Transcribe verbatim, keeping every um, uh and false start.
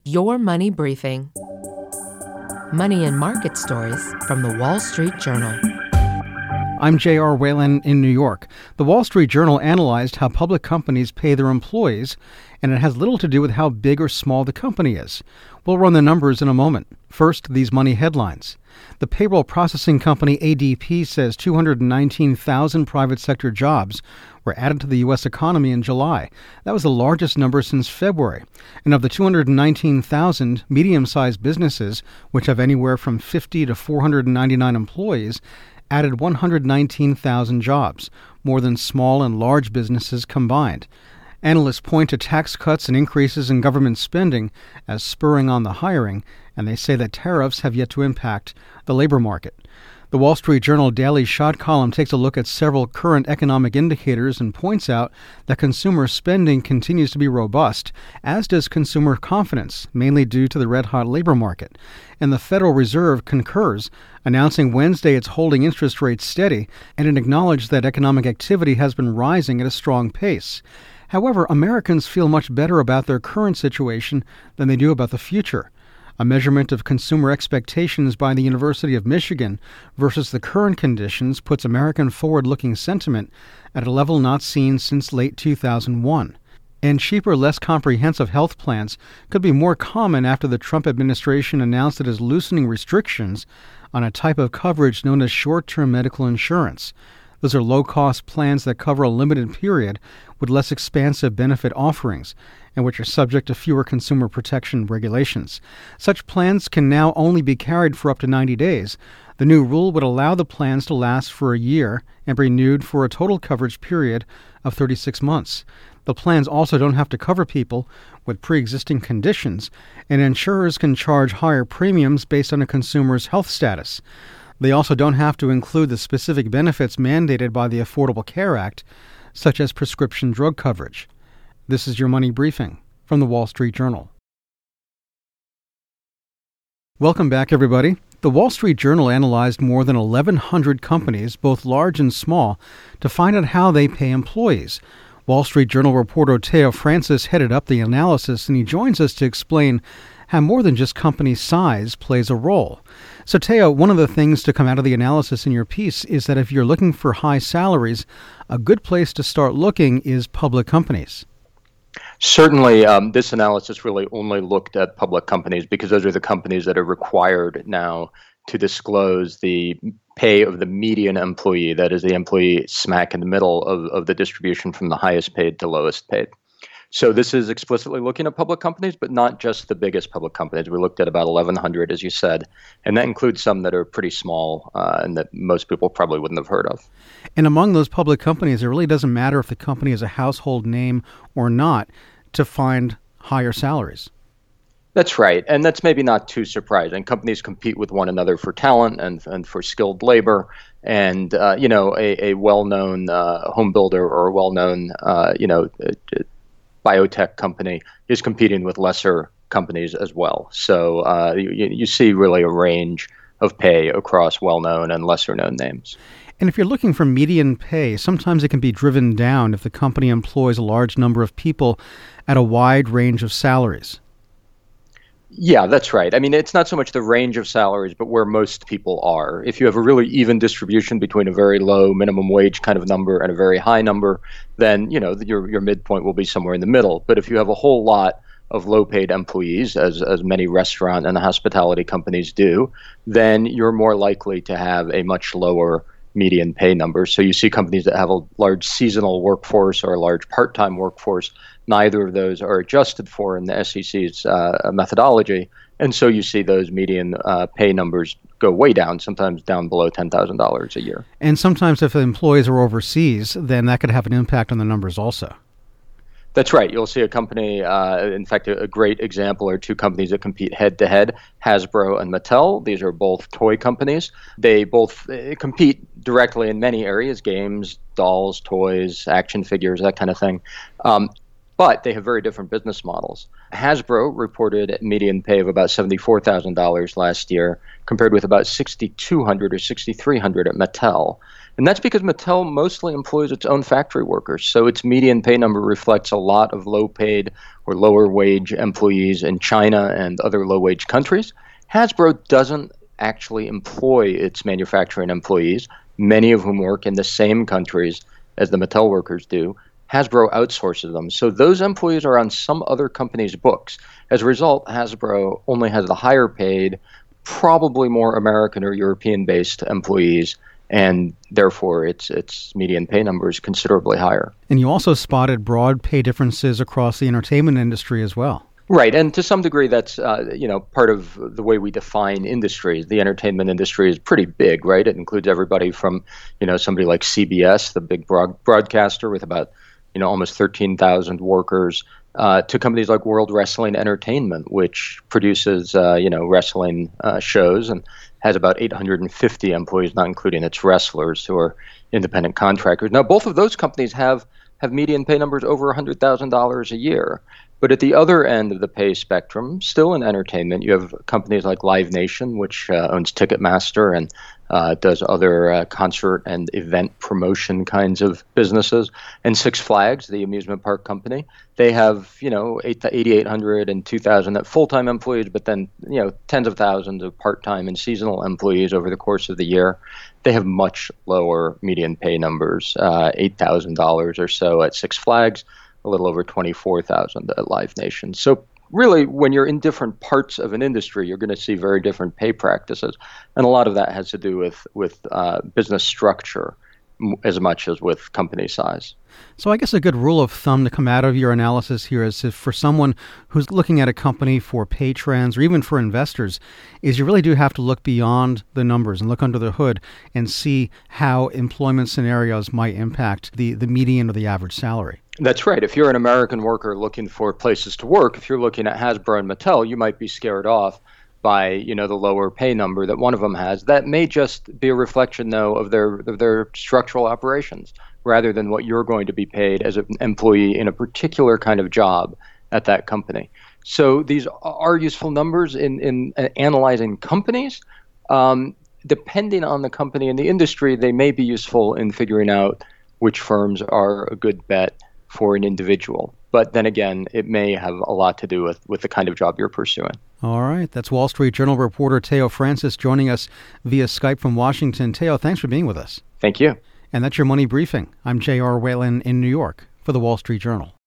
Your Money Briefing. Money and market stories from the Wall Street Journal. I'm J R. Whalen in New York. The Wall Street Journal analyzed how public companies pay their employees, and it has little to do with how big or small the company is. We'll run the numbers in a moment. First, these money headlines. The payroll processing company A D P says two hundred nineteen thousand private sector jobs were added to the U S economy in July. That was the largest number since February. And of the two hundred nineteen thousand, medium-sized businesses, which have anywhere from fifty to four hundred ninety-nine employees, added one hundred nineteen thousand jobs, more than small and large businesses combined. Analysts point to tax cuts and increases in government spending as spurring on the hiring, and they say that tariffs have yet to impact the labor market. The Wall Street Journal Daily Shot column takes a look at several current economic indicators and points out that consumer spending continues to be robust, as does consumer confidence, mainly due to the red-hot labor market. And the Federal Reserve concurs, announcing Wednesday it's holding interest rates steady, and it acknowledged that economic activity has been rising at a strong pace. However, Americans feel much better about their current situation than they do about the future. A measurement of consumer expectations by the University of Michigan versus the current conditions puts American forward-looking sentiment at a level not seen since late two thousand one. And cheaper, less comprehensive health plans could be more common after the Trump administration announced it is loosening restrictions on a type of coverage known as short-term medical insurance. Those are low-cost plans that cover a limited period with less expansive benefit offerings and which are subject to fewer consumer protection regulations. Such plans can now only be carried for up to ninety days. The new rule would allow the plans to last for a year and be renewed for a total coverage period of thirty-six months. The plans also don't have to cover people with pre-existing conditions, and insurers can charge higher premiums based on a consumer's health status. They also don't have to include the specific benefits mandated by the Affordable Care Act, such as prescription drug coverage. This is your Money Briefing from the Wall Street Journal. Welcome back, everybody. The Wall Street Journal analyzed more than eleven hundred companies, both large and small, to find out how they pay employees. Wall Street Journal reporter Teo Francis headed up the analysis, and he joins us to explain how more than just company size plays a role. So, Teo, one of the things to come out of the analysis in your piece is that if you're looking for high salaries, a good place to start looking is public companies. Certainly, um, this analysis really only looked at public companies because those are the companies that are required now to disclose the pay of the median employee, that is the employee smack in the middle of, of the distribution from the highest paid to lowest paid. So this is explicitly looking at public companies, but not just the biggest public companies. We looked at about eleven hundred, as you said, and that includes some that are pretty small uh, and that most people probably wouldn't have heard of. And among those public companies, it really doesn't matter if the company is a household name or not to find higher salaries. That's right, and that's maybe not too surprising. Companies compete with one another for talent and, and for skilled labor, and uh, you know, a, a well-known uh, home builder or a well-known uh, you know. Uh, biotech company is competing with lesser companies as well. So uh, you, you see really a range of pay across well-known and lesser-known names. And if you're looking for median pay, sometimes it can be driven down if the company employs a large number of people at a wide range of salaries. Yeah, that's right. I mean, it's not so much the range of salaries, but where most people are. If you have a really even distribution between a very low minimum wage kind of number and a very high number, then, you know, your your midpoint will be somewhere in the middle. But if you have a whole lot of low-paid employees, as as many restaurant and hospitality companies do, then you're more likely to have a much lower median pay number. So you see companies that have a large seasonal workforce or a large part-time workforce. Neither of those are adjusted for in the S E C's uh, methodology. And so you see those median uh, pay numbers go way down, sometimes down below ten thousand dollars a year. And sometimes if the employees are overseas, then that could have an impact on the numbers also. That's right. You'll see a company, uh, in fact, a, a great example are two companies that compete head-to-head, Hasbro and Mattel. These are both toy companies. They both uh, compete directly in many areas, games, dolls, toys, action figures, that kind of thing. Um, but they have very different business models. Hasbro reported a median pay of about seventy-four thousand dollars last year, compared with about six thousand two hundred dollars or six thousand three hundred dollars at Mattel. And that's because Mattel mostly employs its own factory workers. So its median pay number reflects a lot of low-paid or lower-wage employees in China and other low-wage countries. Hasbro doesn't actually employ its manufacturing employees, many of whom work in the same countries as the Mattel workers do. Hasbro outsources them. So those employees are on some other company's books. As a result, Hasbro only has the higher paid, probably more American or European-based employees, and therefore its its median pay number is considerably higher. And you also spotted broad pay differences across the entertainment industry as well. Right, and to some degree, that's uh, you know part of the way we define industries. The entertainment industry is pretty big, right? It includes everybody from you know somebody like C B S, the big broad- broadcaster with about you know almost thirteen thousand workers, uh, to companies like World Wrestling Entertainment, which produces uh, you know wrestling uh, shows and has about eight hundred fifty employees, not including its wrestlers who are independent contractors. Now, both of those companies have have median pay numbers over one hundred thousand dollars a year. But at the other end of the pay spectrum, still in entertainment, you have companies like Live Nation, which uh, owns Ticketmaster and uh, does other uh, concert and event promotion kinds of businesses, and Six Flags, the amusement park company. They have, you know, eighty-eight hundred and two thousand full-time employees, but then, you know, tens of thousands of part-time and seasonal employees over the course of the year. They have much lower median pay numbers, uh, eight thousand dollars or so at Six Flags, a little over twenty-four thousand at Live Nation. So really, when you're in different parts of an industry, you're going to see very different pay practices. And a lot of that has to do with, with uh, business structure m- as much as with company size. So I guess a good rule of thumb to come out of your analysis here is if for someone who's looking at a company for pay trends or even for investors, is you really do have to look beyond the numbers and look under the hood and see how employment scenarios might impact the, the median or the average salary. That's right. If you're an American worker looking for places to work, if you're looking at Hasbro and Mattel, you might be scared off by, you know, the lower pay number that one of them has. That may just be a reflection, though, of their of their structural operations, rather than what you're going to be paid as an employee in a particular kind of job at that company. So these are useful numbers in, in analyzing companies. Um, depending on the company and the industry, they may be useful in figuring out which firms are a good bet for an individual. But then again, it may have a lot to do with, with the kind of job you're pursuing. All right. That's Wall Street Journal reporter Theo Francis joining us via Skype from Washington. Theo, thanks for being with us. Thank you. And that's your Money Briefing. I'm J R. Whalen in New York for the Wall Street Journal.